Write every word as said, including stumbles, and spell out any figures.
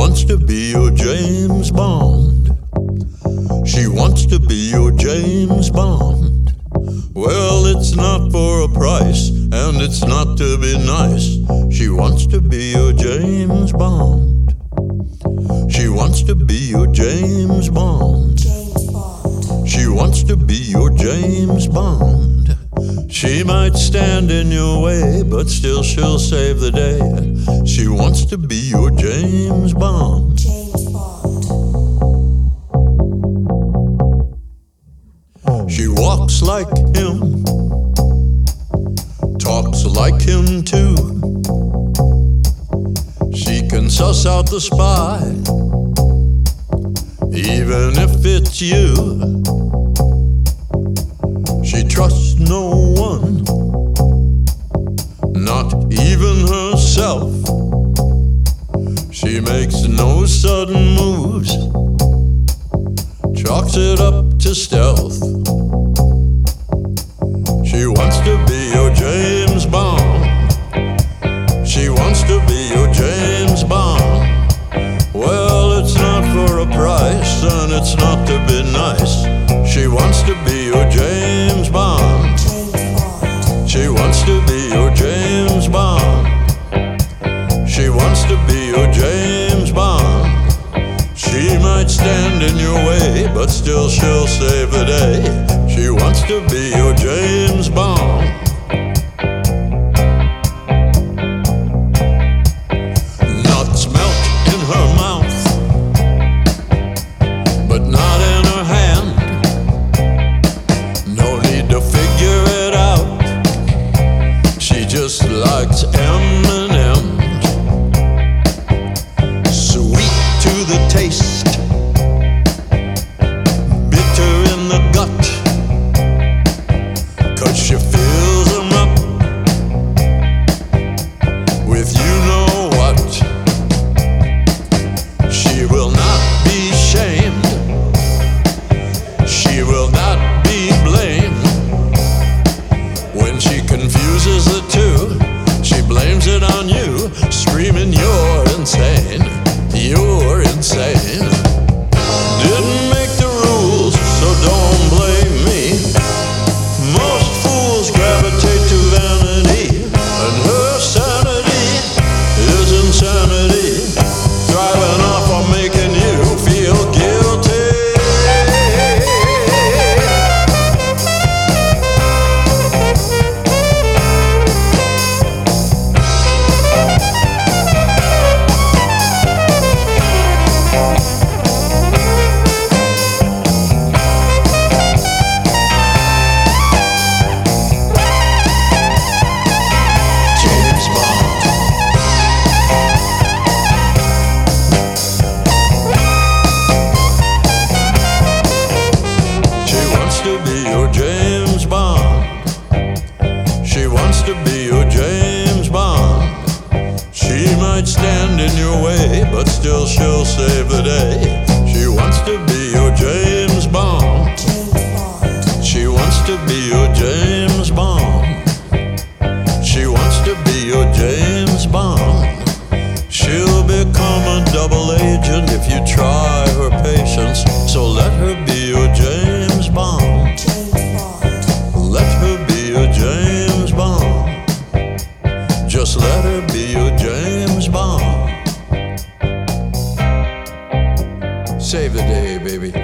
wants to be your James Bond. She wants to be your James Bond. Well, it's not for a price, and it's not to be nice. She wants to be your James Bond. She wants to be your James Bond. James Bond. She wants to be your James Bond. She might stand in your way, but still she'll save the day. She wants to be your James Bond. James Bond. She walks like him, talks like him too. She can suss out the spy, even if it's you. She trusts no one, not even herself. She makes no sudden moves, chalks it up to stealth. She wants to be your James Bond. She wants to be your James Bond. Well, it's not for a price, and it's not to be nice. She wants to be your James Bond. James Bond. She wants to be your James Bond. She wants to be your James Bond. She might stand in your way, but still she'll save the day. She wants to be your James Bond. Nuts melt in her mouth, but not in her hand. No need to figure it out. She just likes M and M's. Sweet to the taste, bitter in the gut, 'cause she fills them up with you know what. She will not be shamed, she will not be blamed. When she confuses the two, she blames it on you, screaming you're insane, you're insane. Didn't make the rules, so don't blame me. Most fools gravitate to vanity, and her sanity is insanity, thriving off on making you feel guilty. James Bond. She wants to be your James Bond. She wants to be your James Bond. She might stand in your way, but still she'll save the day. She wants to be your James Bond. James Bond. She wants to be your James Bond. She wants to be your James Bond. She'll become a double agent if you try her patience. So let her be your James Bond. James Bond. Let her be your James Bond. Just let her be your James Bond. Save the day, baby.